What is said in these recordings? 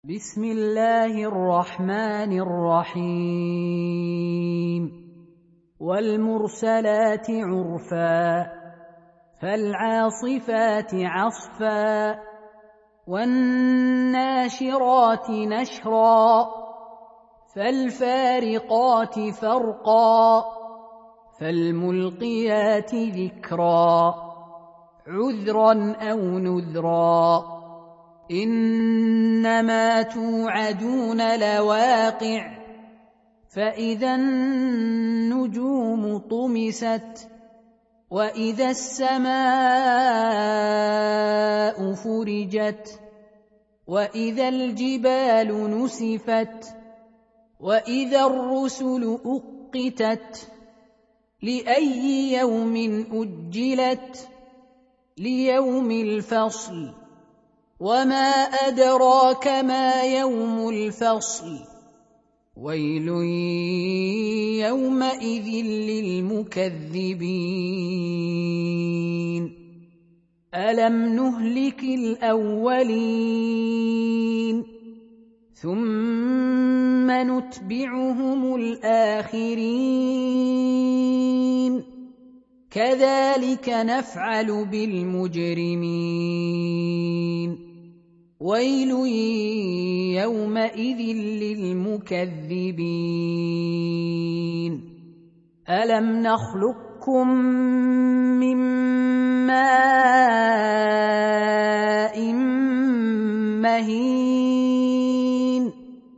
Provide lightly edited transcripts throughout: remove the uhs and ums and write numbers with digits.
بسم الله الرحمن الرحيم والمرسلات عرفا فالعاصفات عصفا والناشرات نشرا فالفارقات فرقا فالملقيات ذكرا عذرا أو نذرا إنما توعدون لواقع فإذا النجوم طمست وإذا السماء فرجت وإذا الجبال نسفت وإذا الرسل أقتت لأي يوم أجلت ليوم الفصل وما أدراك ما يوم الفصل ويل يومئذ للمكذبين ألم نهلك الأولين ثم نتبعهم الآخرين كذلك نفعل بالمجرمين ويل يومئذ للمكذبين ألم نخلقكم من ماء مهين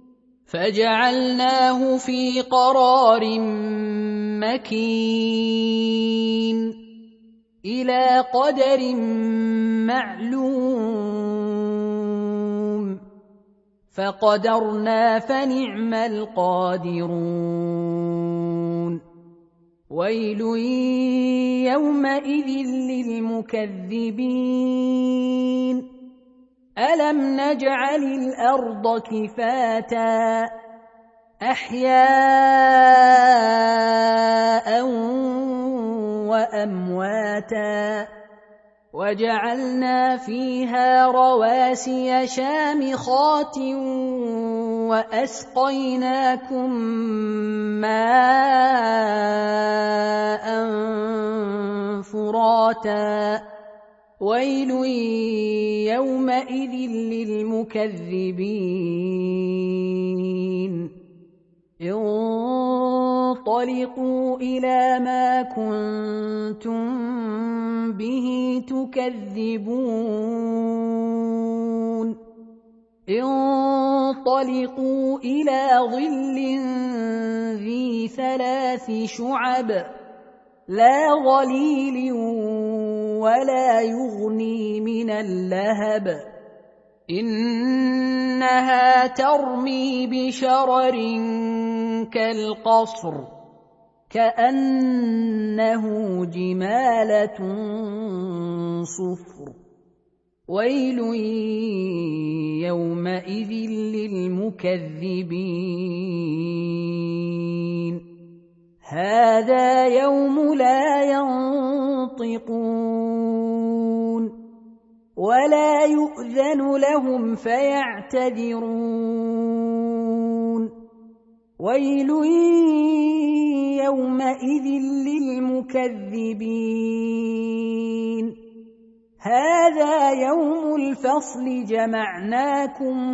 فجعلناه في قرار مكين إلى قدر معلوم فقدرنا فنعم القادرون ويل يومئذ للمكذبين ألم نجعل الأرض كفاتا أحياء وأمواتا وجعلنا فيها رواسي شامخات وأسقيناكم ماء فراتا ويل يومئذ للمكذبين انطلقوا إلى ما كنتم به تكذبون انطلقوا إلى ظل ذي 3 شعب لا ظليل ولا يغني من اللهب إنها ترمي بشرر كالقصر كأنه جمالة صفر ويل يومئذ للمكذبين هذا يوم لا ينطقون ولا يؤذن لهم فيعتذرون ويل يومئذ للمكذبين هذا يوم الفصل جمعناكم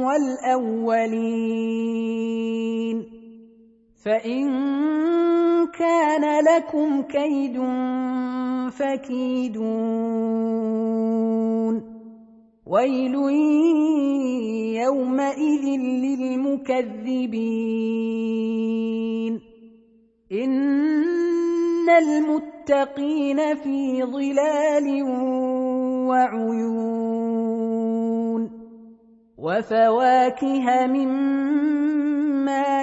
والأولين فإن كان لكم كيد فكيدون ويل يومئذ للمكذبين إن المتقين في ظلال وعيون وفواكه مما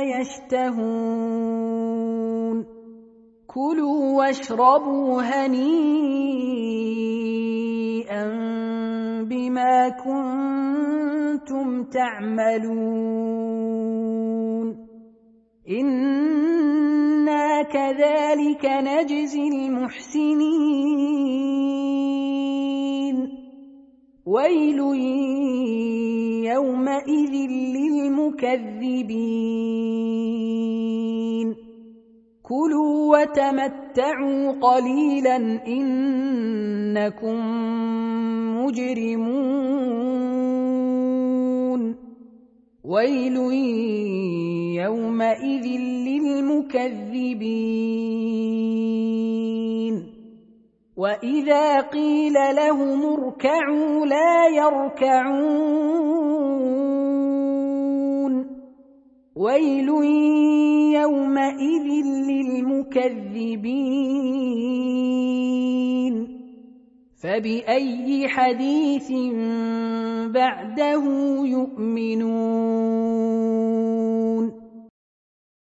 يشتهون كلوا واشربوا هنيئا بما كنتم تعملون إنا كذلك نجزي المحسنين ويل يوم يومئذ للمكذبين كلوا وتمتعوا قليلا إنكم مجرمون ويل يومئذ للمكذبين وإذا قيل لهم اركعوا لا يركعون ويل يومئذ للمكذبين فبأي حديث بعده يؤمنون